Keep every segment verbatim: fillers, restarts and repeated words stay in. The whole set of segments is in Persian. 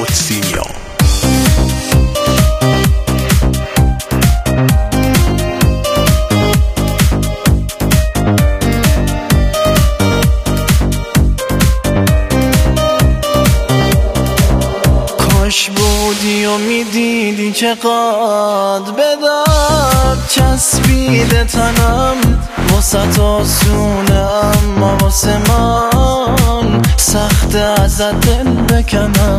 قدسی‌نیا. کاش بودی و میدیدی چقدر به درد چسبیده تنم، واسه آسونه اما واسه من سخته ازت دل بکنم.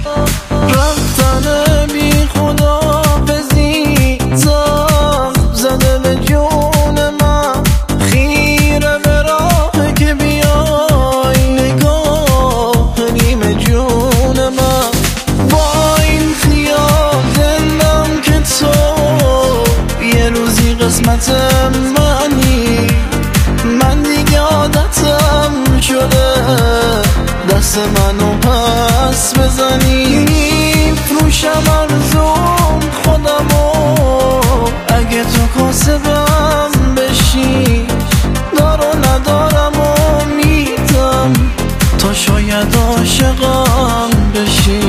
رفتن بی خدا بزی زخم زده به جون من، خیره به راه که بیای نگاه نیمه جون من. با این خیال دلم که تو یه روزی قسمت منی، من دیگه عادتم شده دست منو پس بزنی. فروشم ارزوم خودمو اگه تو کاسبم بشی، دار و ندارم و میدم تا شاید عاشقم بشی.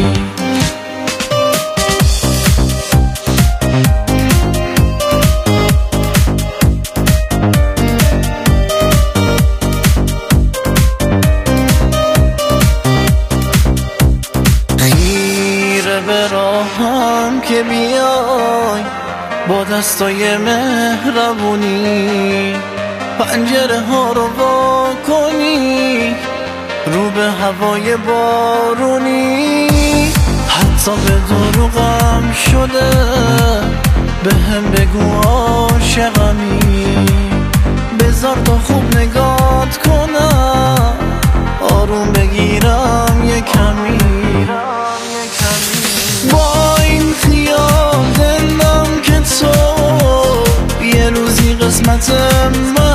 به راهم که بیای با دستای مهربونی، پنجره ها رو وا کنی رو به هوای بارونی. حتی به دروغم شده به هم بگو عاشقمی، بذار تا خوب نگات کنم آروم بگیرم یه کمی. با این خیال دلم که تو یه روزی قسمت من